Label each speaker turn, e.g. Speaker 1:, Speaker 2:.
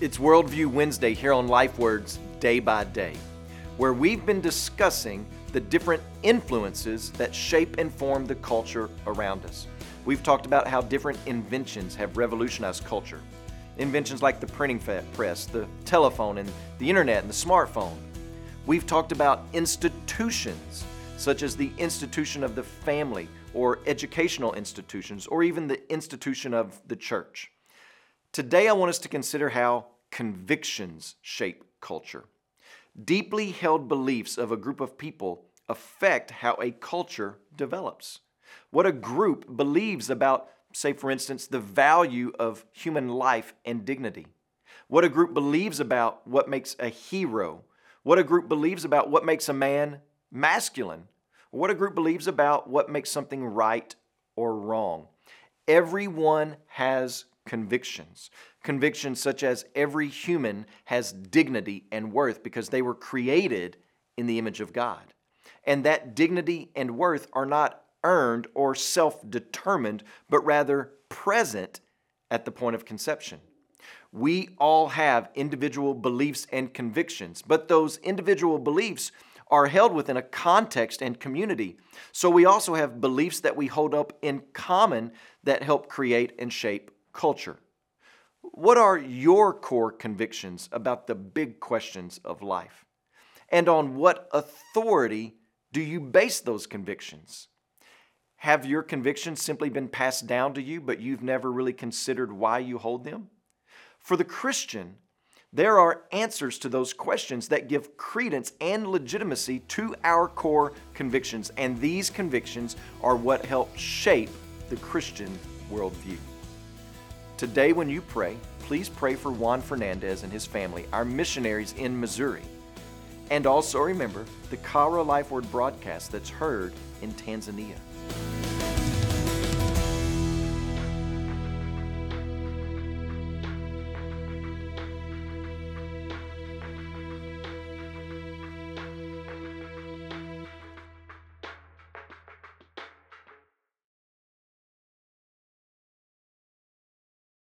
Speaker 1: It's Worldview Wednesday here on LifeWords Day by Day, where we've been discussing the different influences that shape and form the culture around us. We've talked about how different inventions have revolutionized culture. Inventions like the printing press, the telephone, and the internet and the smartphone. We've talked about institutions, such as the institution of the family, or educational institutions, or even the institution of the church. Today, I want us to consider how convictions shape culture. Deeply held beliefs of a group of people affect how a culture develops. What a group believes about, say for instance, the value of human life and dignity. What a group believes about what makes a hero. What a group believes about what makes a man masculine. What a group believes about what makes something right or wrong. Everyone has convictions. Convictions such as every human has dignity and worth because they were created in the image of God. And that dignity and worth are not earned or self-determined, but rather present at the point of conception. We all have individual beliefs and convictions, but those individual beliefs are held within a context and community. So we also have beliefs that we hold up in common that help create and shape culture. What are your core convictions about the big questions of life? And on what authority do you base those convictions? Have your convictions simply been passed down to you, but you've never really considered why you hold them? For the Christian, there are answers to those questions that give credence and legitimacy to our core convictions, and these convictions are what help shape the Christian worldview. Today, when you pray, please pray for Juan Fernandez and his family, our missionaries in Missouri. And also remember the Kara LifeWord broadcast that's heard in Tanzania.